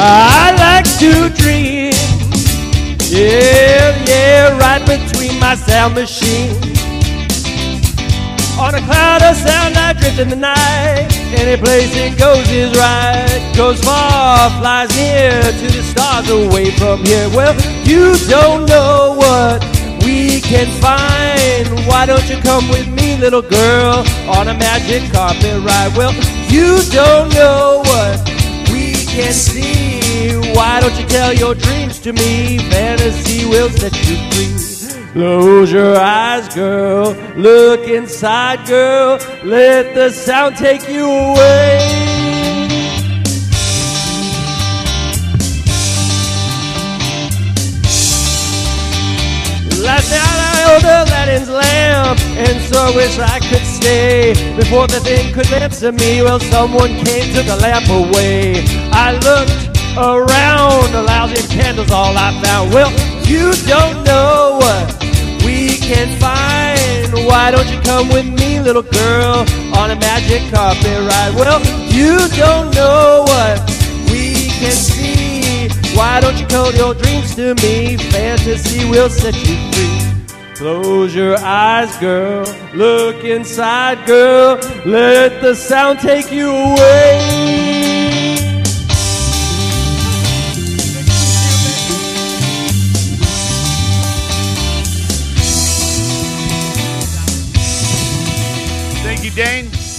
I like to dream. Yeah, yeah, right between my sound machine. On a cloud of sound I drift in the night. Any place it goes is right. Goes far, flies near to the stars away from here. Well, you don't know what we can find. Why don't you come with me, little girl, on a magic carpet ride? Well, you don't know what we can see. Why don't you tell your dreams to me? Fantasy will set you free. Close your eyes, girl. Look inside, girl. Let the sound take you away. Last night I held Aladdin's lamp, and so I wish I could stay. Before the thing could answer me, well, someone came, took the lamp away. I looked around, the lousy candle's all I found. Well, you don't know what we can find. Why don't you come with me, little girl, on a magic carpet ride? Well, you don't know what we can see. Why don't you tell your dreams to me? Fantasy will set you free. Close your eyes, girl. Look inside, girl. Let the sound take you away. Thank you, Dane.